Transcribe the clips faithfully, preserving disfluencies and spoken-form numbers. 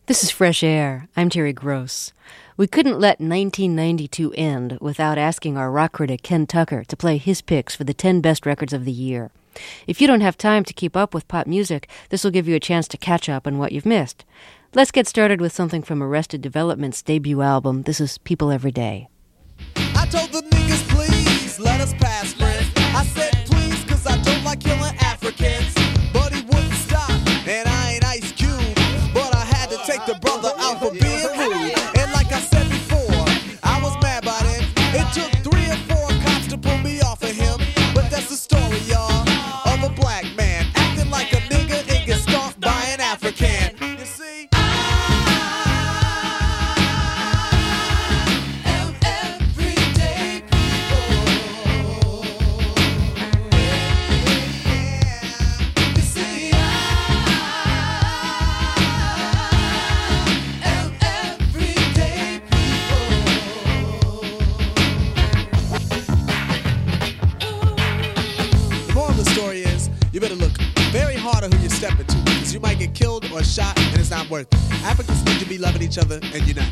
This is Fresh Air. I'm Terry Gross. We couldn't let nineteen ninety-two end without asking our rock critic Ken Tucker to play his picks for the ten best records of the year. If you don't have time to keep up with pop music, this will give you a chance to catch up on what you've missed. Let's get started with something from Arrested Development's debut album. This is People Every Day. I told the niggas, please, let us pass, friends. I said please, cause I don't like killing Africans. But he wouldn't stop, and I ain't Ice Cube. But I had to take the brother out for being rude. And like I said before, I was mad by then. It took three or four cops to pull me off of him. But that's the story, y'all, of a black man acting like a nigga and get stomped by an African. You see? You better look very hard at who you're stepping to, because you might get killed or shot, and it's not worth it. Africans need to be loving each other and unite.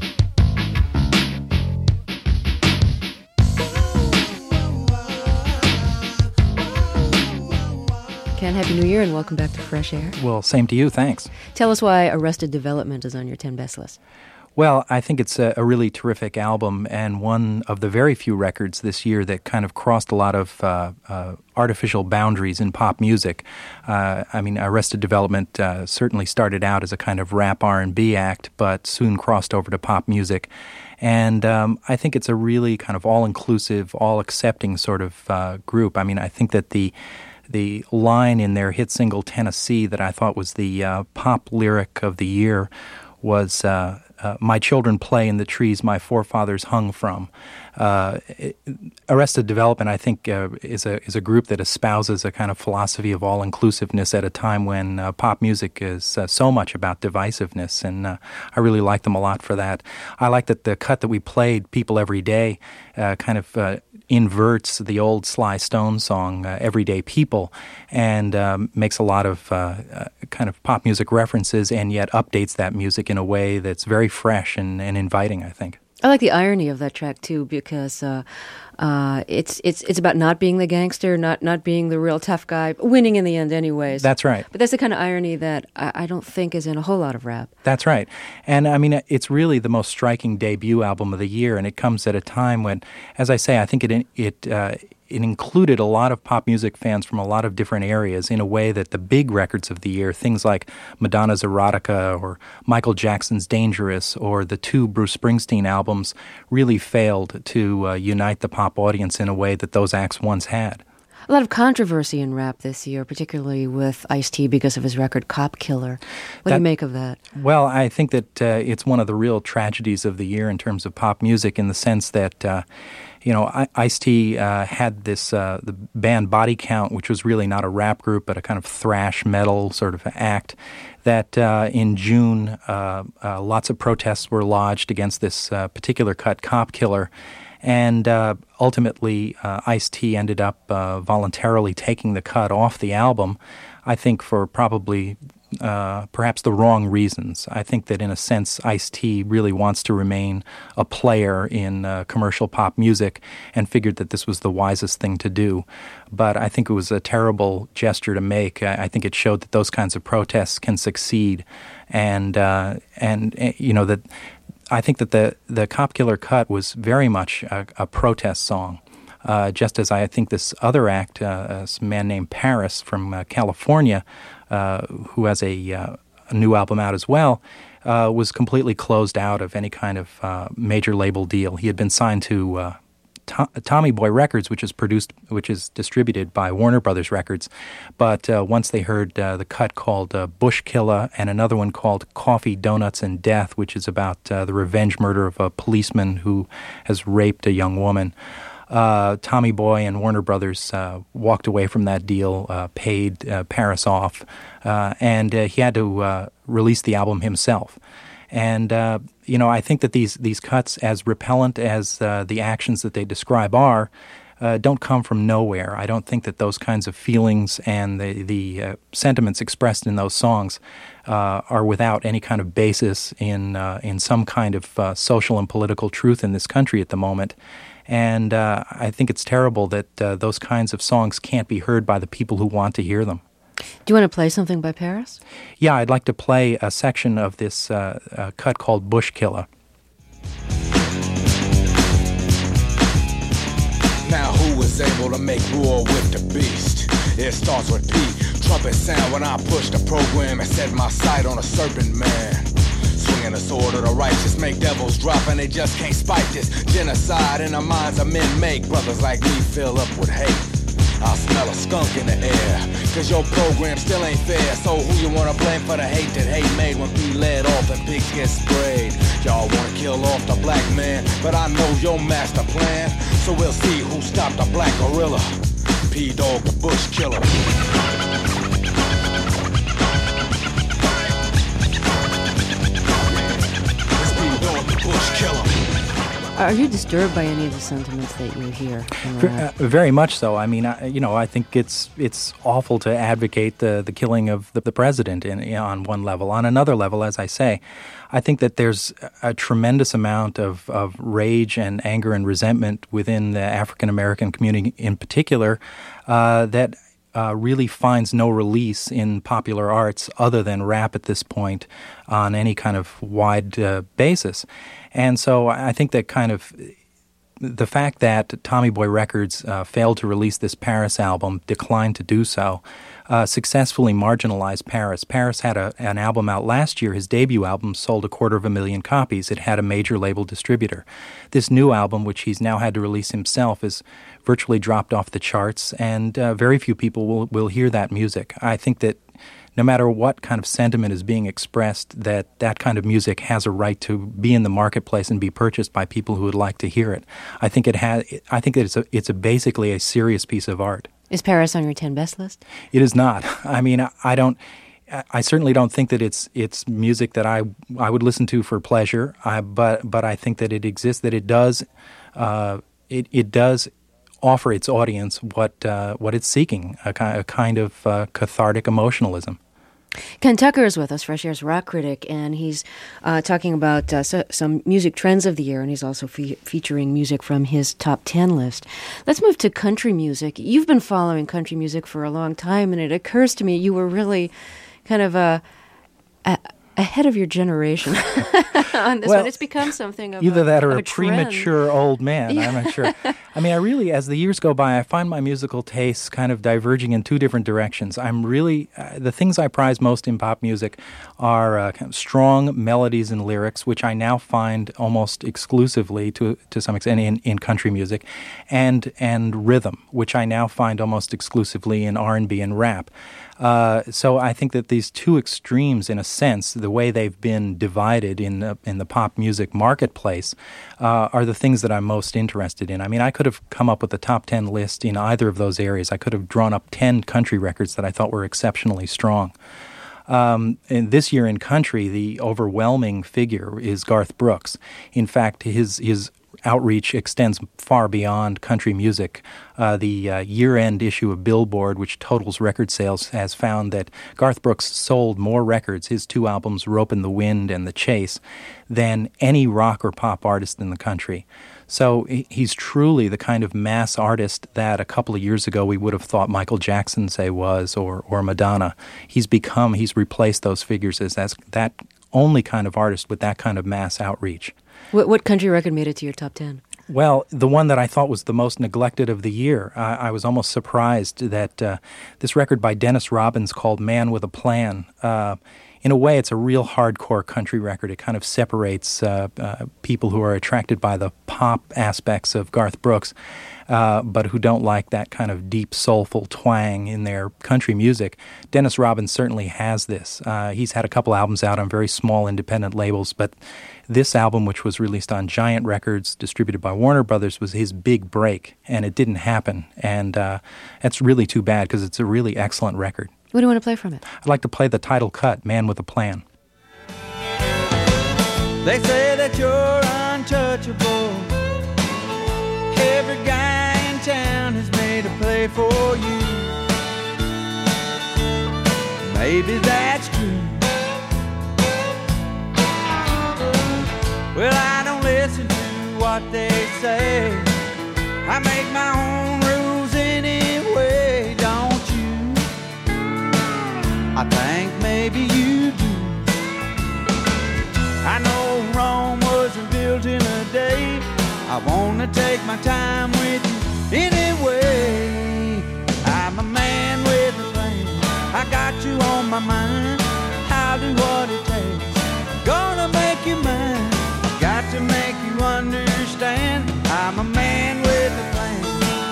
Ken, Happy New Year and welcome back to Fresh Air. Well, same to you, thanks. Tell us why Arrested Development is on your ten best list. Well, I think it's a, a really terrific album and one of the very few records this year that kind of crossed a lot of uh, uh, artificial boundaries in pop music. Uh, I mean, Arrested Development uh, certainly started out as a kind of rap R and B act, but soon crossed over to pop music. And um, I think it's a really kind of all-inclusive, all-accepting sort of uh, group. I mean, I think that the the line in their hit single Tennessee that I thought was the uh, pop lyric of the year was uh, uh, my children play in the trees my forefathers hung from. Uh, it, Arrested Development, I think, uh, is a is a group that espouses a kind of philosophy of all-inclusiveness at a time when uh, pop music is uh, so much about divisiveness, and uh, I really like them a lot for that. I like that the cut that we played, People Every Day, uh, kind of uh, inverts the old Sly Stone song, uh, Everyday People, and um, makes a lot of uh, uh, kind of pop music references and yet updates that music in a way that's very fresh and, and inviting, I think. I like the irony of that track too, because uh, uh, it's it's it's about not being the gangster, not not being the real tough guy, winning in the end, anyways. That's right. But that's the kind of irony that I, I don't think is in a whole lot of rap. That's right, and I mean it's really the most striking debut album of the year, and it comes at a time when, as I say, I think it it. Uh, It included a lot of pop music fans from a lot of different areas in a way that the big records of the year, things like Madonna's Erotica or Michael Jackson's Dangerous or the two Bruce Springsteen albums, really failed to uh, unite the pop audience in a way that those acts once had. A lot of controversy in rap this year, particularly with Ice-T because of his record Cop Killer. What that, do you make of that? Well, I think that uh, it's one of the real tragedies of the year in terms of pop music, in the sense that uh, You know, I- Ice-T uh, had this, uh, the band Body Count, which was really not a rap group, but a kind of thrash metal sort of act, that uh, in June, uh, uh, lots of protests were lodged against this uh, particular cut, Cop Killer. And uh, ultimately, uh, Ice-T ended up uh, voluntarily taking the cut off the album, I think for probably uh, perhaps the wrong reasons. I think that in a sense, Ice-T really wants to remain a player in uh, commercial pop music and figured that this was the wisest thing to do. But I think it was a terrible gesture to make. I, I think it showed that those kinds of protests can succeed. And, uh, and you know, that I think that the, the Cop Killer cut was very much a, a protest song. Uh, just as I think this other act, uh, this man named Paris from uh, California, uh, who has a, uh, a new album out as well, uh, was completely closed out of any kind of uh, major label deal. He had been signed to uh, To- Tommy Boy Records, which is produced, which is distributed by Warner Brothers Records, but uh, once they heard uh, the cut called uh, Bush Killer and another one called Coffee, Donuts, and Death, which is about uh, the revenge murder of a policeman who has raped a young woman, Uh, Tommy Boy and Warner Brothers uh, walked away from that deal, uh, paid uh, Paris off, uh, and uh, he had to uh, release the album himself. And, uh, you know, I think that these, these cuts, as repellent as uh, the actions that they describe are, uh, don't come from nowhere. I don't think that those kinds of feelings and the, the uh, sentiments expressed in those songs uh, are without any kind of basis in, uh, in some kind of uh, social and political truth in this country at the moment. And uh, I think it's terrible that uh, those kinds of songs can't be heard by the people who want to hear them. Do you want to play something by Paris? Yeah, I'd like to play a section of this uh, uh, cut called Bushkiller. Now who is able to make war with the beast? It starts with P. Trumpet sound when I push the program and set my sight on a serpent man. Swinging the sword of the righteous, make devils drop and they just can't spike this genocide in the minds of men make brothers like me fill up with hate. I smell a skunk in the air, cause your program still ain't fair. So who you wanna blame for the hate that hate made when P led off and pigs get sprayed? Y'all wanna kill off the black man, but I know your master plan. So we'll see who stopped the black gorilla. P-Dog the bush killer. It's P-Dog the bush killer. Are you disturbed by any of the sentiments that you hear? Uh, very much so. I mean, I, you know, I think it's it's awful to advocate the, the killing of the, the president in, in, on one level. On another level, as I say, I think that there's a tremendous amount of, of rage and anger and resentment within the African-American community in particular uh, that Uh, really finds no release in popular arts other than rap at this point on any kind of wide uh, basis. And so I think that kind of the fact that Tommy Boy Records uh, failed to release this Paris album, declined to do so, uh, successfully marginalized Paris. Paris had a, an album out last year. His debut album sold a quarter of a million copies. It had a major label distributor. This new album, which he's now had to release himself, is virtually dropped off the charts, and uh, very few people will, will hear that music. I think that no matter what kind of sentiment is being expressed, that that kind of music has a right to be in the marketplace and be purchased by people who would like to hear it. I think it has. I think that it's a, it's a basically a serious piece of art. Is Paris on your ten best list? It is not. I mean, I, I don't. I certainly don't think that it's it's music that I I would listen to for pleasure. I, but but I think that it exists. That it does. Uh, it it does. offer its audience what uh, what it's seeking, a, ki- a kind of uh, cathartic emotionalism. Ken Tucker is with us, Fresh Air's rock critic, and he's uh, talking about uh, so, some music trends of the year, and he's also fe- featuring music from his top ten list. Let's move to country music. You've been following country music for a long time, and it occurs to me you were really kind of a... a ahead of your generation on this well, one. It's become something of either a, that or a, a, a premature old man. Yeah. I'm not sure. I mean, I really, as the years go by, I find my musical tastes kind of diverging in two different directions. I'm really, uh, the things I prize most in pop music are uh, kind of strong melodies and lyrics, which I now find almost exclusively, to to some extent, in, in country music, and and rhythm, which I now find almost exclusively in R and B and rap. Uh, so I think that these two extremes, in a sense, the way they've been divided in uh, in the pop music marketplace, uh, are the things that I'm most interested in. I mean, I could have come up with a top ten list in either of those areas. I could have drawn up ten country records that I thought were exceptionally strong. Um, and this year in country, the overwhelming figure is Garth Brooks. In fact, his his outreach extends far beyond country music. Uh, the uh, year-end issue of Billboard, which totals record sales, has found that Garth Brooks sold more records, his two albums, Rope in the Wind and The Chase, than any rock or pop artist in the country. So he's truly the kind of mass artist that a couple of years ago we would have thought Michael Jackson, say, was, or or Madonna. He's become, he's replaced those figures as, as that only kind of artist with that kind of mass outreach. What, what country record made it to your top ten? Well, the one that I thought was the most neglected of the year. Uh, I was almost surprised that uh, this record by Dennis Robbins called Man with a Plan, uh, in a way, it's a real hardcore country record. It kind of separates uh, uh, people who are attracted by the pop aspects of Garth Brooks, uh, but who don't like that kind of deep, soulful twang in their country music. Dennis Robbins certainly has this. Uh, he's had a couple albums out on very small independent labels, but this album, which was released on Giant Records, distributed by Warner Brothers, was his big break, and it didn't happen. And uh, that's really too bad because it's a really excellent record. What do you want to play from it? I'd like to play the title cut, Man with a Plan. They say that you're untouchable. Every guy in town maybe that's true. Well, I don't listen to what they say. I make my own rules anyway, don't you? I think maybe you do. I know Rome wasn't built in a day. I wanna take my time with you anyway. I'm a man with a plan. I got you on my mind. I'll do what it takes. Gonna make you mine. Got to make you understand. I'm a man with a plan.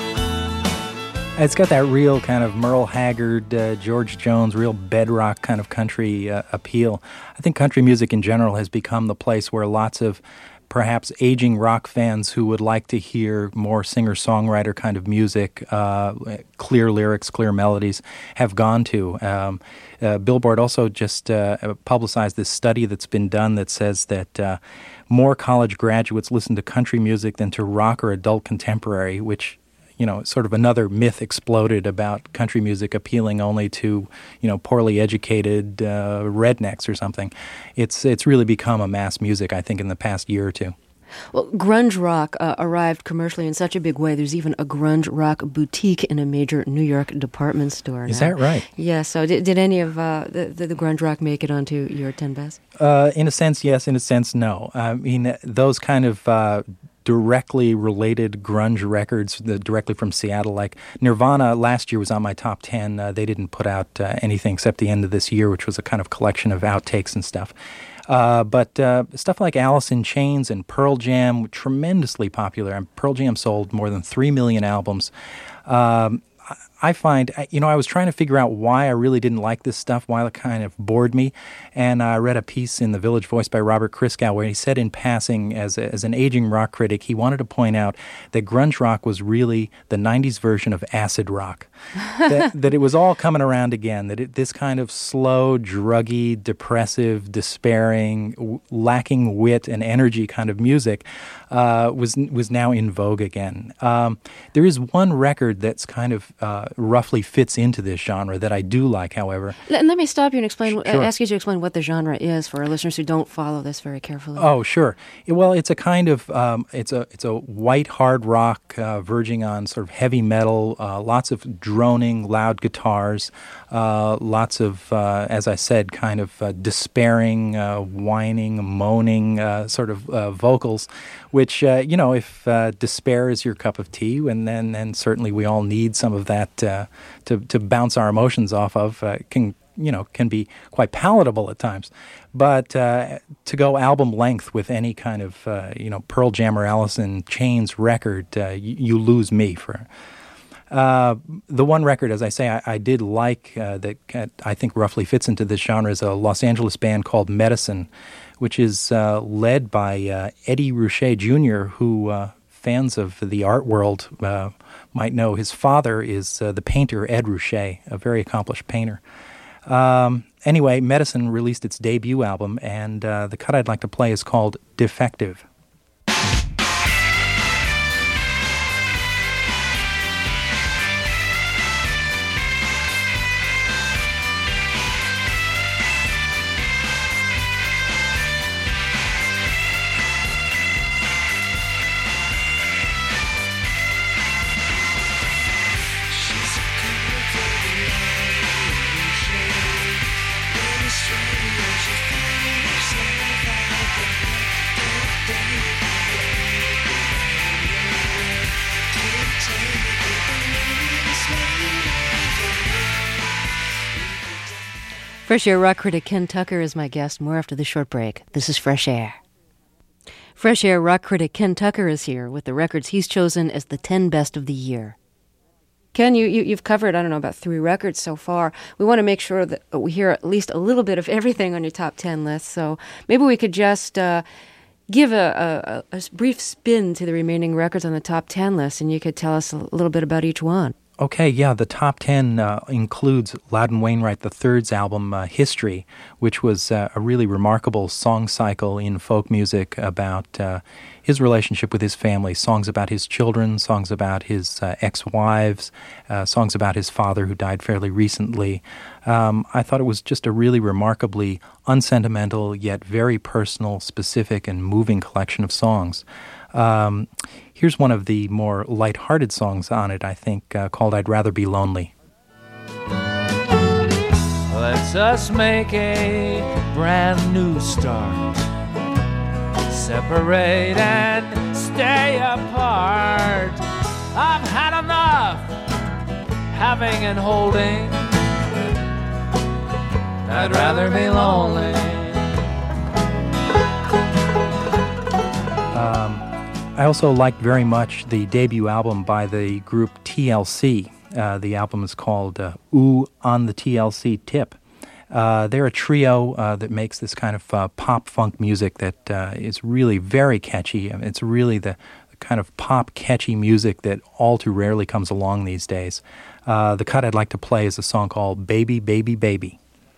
It's got that real kind of Merle Haggard, uh, George Jones, real bedrock kind of country uh, appeal. I think country music in general has become the place where lots of perhaps aging rock fans who would like to hear more singer-songwriter kind of music, uh, clear lyrics, clear melodies, have gone to. Um, uh, Billboard also just uh, publicized this study that's been done that says that uh, more college graduates listen to country music than to rock or adult contemporary, which, you know, sort of another myth exploded about country music appealing only to, you know, poorly educated uh, rednecks or something. It's it's really become a mass music, I think, in the past year or two. Well, grunge rock uh, arrived commercially in such a big way. There's even a grunge rock boutique in a major New York department store Is now. that right? Yeah, so did, did any of uh, the, the, the grunge rock make it onto your ten best? Uh, in a sense, yes. In a sense, no. I mean, those kind of uh, directly related grunge records, the, directly from Seattle, like Nirvana last year was on my top ten. Uh, they didn't put out uh, anything except the end of this year, which was a kind of collection of outtakes and stuff. Uh, but uh, stuff like Alice in Chains and Pearl Jam were tremendously popular. And Pearl Jam sold more than three million albums. Um, I find, you know, I was trying to figure out why I really didn't like this stuff, why it kind of bored me. And I read a piece in the Village Voice by Robert Christgau where he said in passing, as, a, as an aging rock critic, he wanted to point out that grunge rock was really the nineties version of acid rock. that, that it was all coming around again, that it, this kind of slow, druggy, depressive, despairing, w- lacking wit and energy kind of music uh, was was now in vogue again. Um, there is one record that's kind of uh, roughly fits into this genre that I do like, however. Let, let me stop you and explain. Sure. Uh, ask you to explain what the genre is for our listeners who don't follow this very carefully. Oh, sure. Well, it's a kind of um, it's a it's a white hard rock uh, verging on sort of heavy metal. Uh, lots of droning, loud guitars. Uh, lots of, uh, as I said, kind of uh, despairing, uh, whining, moaning uh, sort of uh, vocals. Which uh, you know, if uh, despair is your cup of tea, and then and certainly we all need some of that uh, to to bounce our emotions off of. Uh, can you know, can be quite palatable at times. But uh, to go album length with any kind of, uh, you know, Pearl Jam or Alice in Chains record, uh, you, you lose me for. Uh, the one record, as I say, I, I did like uh, that uh, I think roughly fits into this genre is a Los Angeles band called Medicine, which is uh, led by uh, Eddie Rouché Junior, who uh, fans of the art world uh, might know. His father is uh, the painter Ed Rouché, a very accomplished painter. Um, anyway, Medicine released its debut album, and uh, the cut I'd like to play is called Defective. Fresh Air rock critic Ken Tucker is my guest. More after the short break. This is Fresh Air. Fresh Air rock critic Ken Tucker is here with the records he's chosen as the ten best of the year. Ken, you, you, you've covered, I don't know, about three records so far. We want to make sure that we hear at least a little bit of everything on your top ten list. So maybe we could just uh, give a, a, a brief spin to the remaining records on the top ten list, and you could tell us a little bit about each one. Okay, yeah, the top ten uh, includes Loudon Wainwright the third's album, uh, History, which was uh, a really remarkable song cycle in folk music about uh, his relationship with his family, songs about his children, songs about his uh, ex-wives, uh, songs about his father who died fairly recently. Um, I thought it was just a really remarkably unsentimental yet very personal, specific, and moving collection of songs. Um, here's one of the more light-hearted songs on it, I think, uh, called I'd Rather Be Lonely. Let's us make a brand new start. Separate and stay apart. I've had enough having and holding. I'd rather be lonely. Um, I also liked very much the debut album by the group T L C. Uh, the album is called uh, Ooh on the T L C Tip. Uh, they're a trio uh, that makes this kind of uh, pop-funk music that uh, is really very catchy. I mean, it's really the, the kind of pop catchy music that all too rarely comes along these days. Uh, the cut I'd like to play is a song called Baby, Baby, Baby.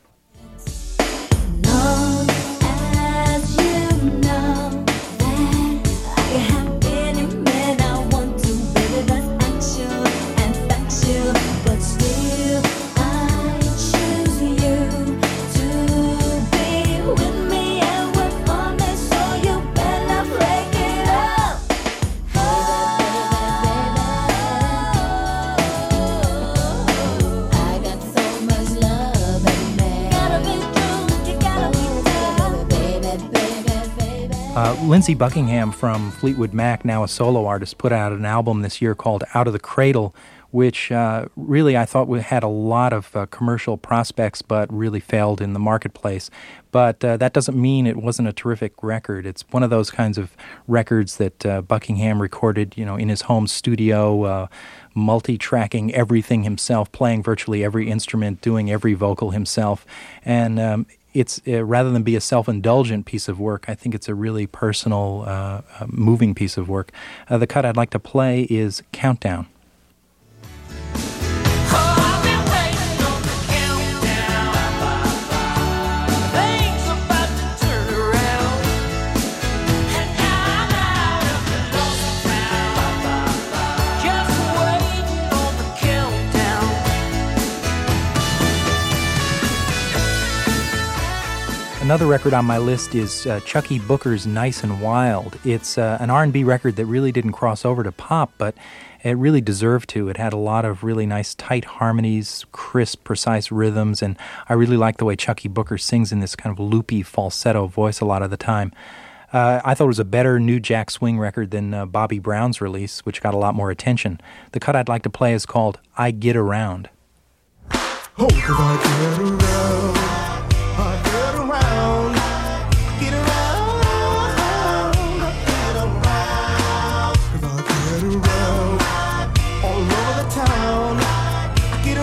Uh, Lindsey Buckingham from Fleetwood Mac, now a solo artist, put out an album this year called Out of the Cradle, which uh, really I thought had a lot of uh, commercial prospects but really failed in the marketplace. But uh, that doesn't mean it wasn't a terrific record. It's one of those kinds of records that uh, Buckingham recorded, you know, in his home studio, uh, multi-tracking everything himself, playing virtually every instrument, doing every vocal himself. And um, it's uh, rather than be a self-indulgent piece of work, I think it's a really personal, uh, uh, moving piece of work. Uh, the cut I'd like to play is Countdown. Another record on my list is uh, Chucky Booker's Nice and Wild. It's uh, an R and B record that really didn't cross over to pop, but it really deserved to. It had a lot of really nice tight harmonies, crisp, precise rhythms, and I really like the way Chucky Booker sings in this kind of loopy falsetto voice a lot of the time. Uh, I thought it was a better new jack swing record than uh, Bobby Brown's release, which got a lot more attention. The cut I'd like to play is called I Get Around. Oh, 'cause I get around, I get around, get around, get around, 'cause I get around, all over the town, I get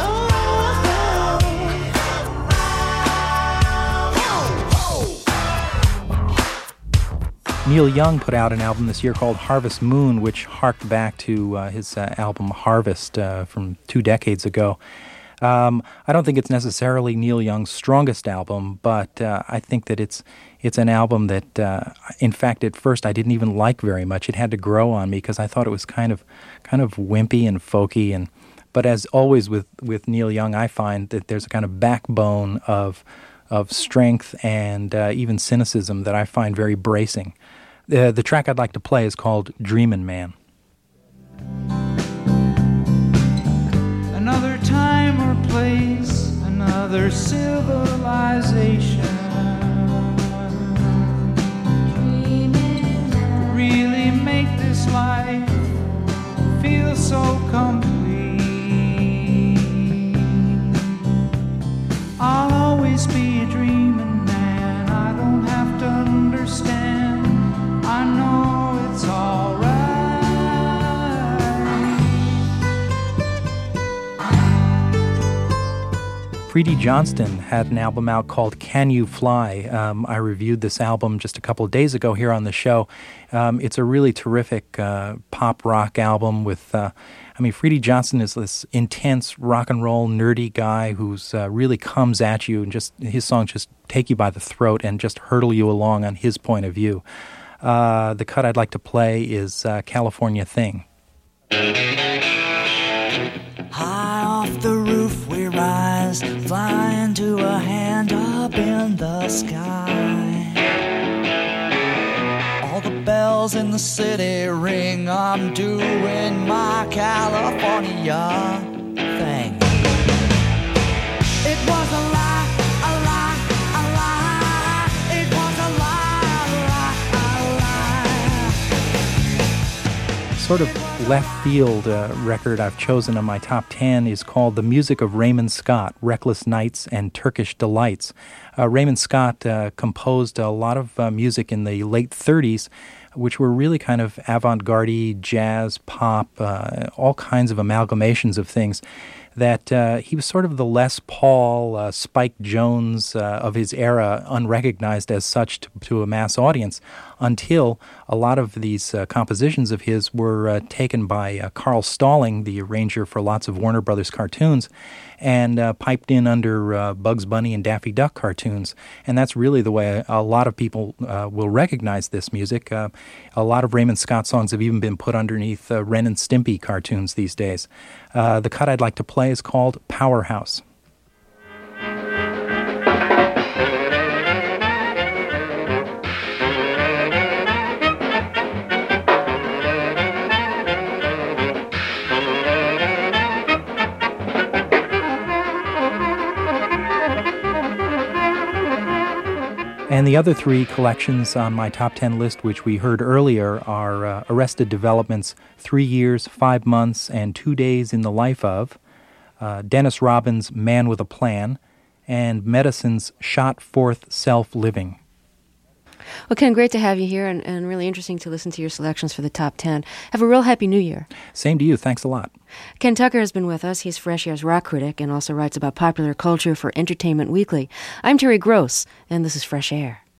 around. Neil Young put out an album this year called Harvest Moon, which harked back to uh, his uh, album Harvest uh, from two decades ago. Um, I don't think it's necessarily Neil Young's strongest album, but uh, I think that it's it's an album that, uh, in fact, at first I didn't even like very much. It had to grow on me because I thought it was kind of kind of wimpy and folky. And but as always with, with Neil Young, I find that there's a kind of backbone of of strength and uh, even cynicism that I find very bracing. Uh, the track I'd like to play is called Dreamin' Man. Another time or place, another civilization. Could really make this life feel so complete. I'll always be a dreaming man. I don't have to understand. I know it's all right. Freddie Johnston had an album out called Can You Fly? Um, I reviewed this album just a couple of days ago here on the show. Um, it's a really terrific uh, pop rock album with, uh, I mean, Freddie Johnston is this intense rock and roll nerdy guy who's uh, really comes at you and just, his songs just take you by the throat and just hurdle you along on his point of view. Uh, the cut I'd like to play is uh, California Thing. High off the roof we rise, flying to a hand up in the sky. All the bells in the city ring, I'm doing my California thing. It was a lie, a lie, a lie. It was a lie, a lie, a lie. Sort of left field uh, record I've chosen on my top ten is called The Music of Raymond Scott, Reckless Nights and Turkish Delights. Uh, Raymond Scott uh, composed a lot of uh, music in the late thirties, which were really kind of avant-garde, jazz, pop, uh, all kinds of amalgamations of things. That uh, he was sort of the Les Paul, uh, Spike Jones uh, of his era, unrecognized as such to, to a mass audience, until a lot of these uh, compositions of his were uh, taken by uh, Carl Stalling, the arranger for lots of Warner Brothers cartoons, and uh, piped in under uh, Bugs Bunny and Daffy Duck cartoons. And that's really the way a, a lot of people uh, will recognize this music. Uh, a lot of Raymond Scott songs have even been put underneath uh, Ren and Stimpy cartoons these days. Uh, the cut I'd like to play is called Powerhouse. And the other three collections on my top ten list, which we heard earlier, are uh, Arrested Development's Three Years, Five Months, and Two Days in the Life of, uh, Dennis Robbins' Man with a Plan, and Medicine's Shot Forth Self-Living. Well, Ken, great to have you here, and, and really interesting to listen to your selections for the top ten. Have a real happy New Year. Same to you. Thanks a lot. Ken Tucker has been with us. He's Fresh Air's rock critic and also writes about popular culture for Entertainment Weekly. I'm Terry Gross, and this is Fresh Air.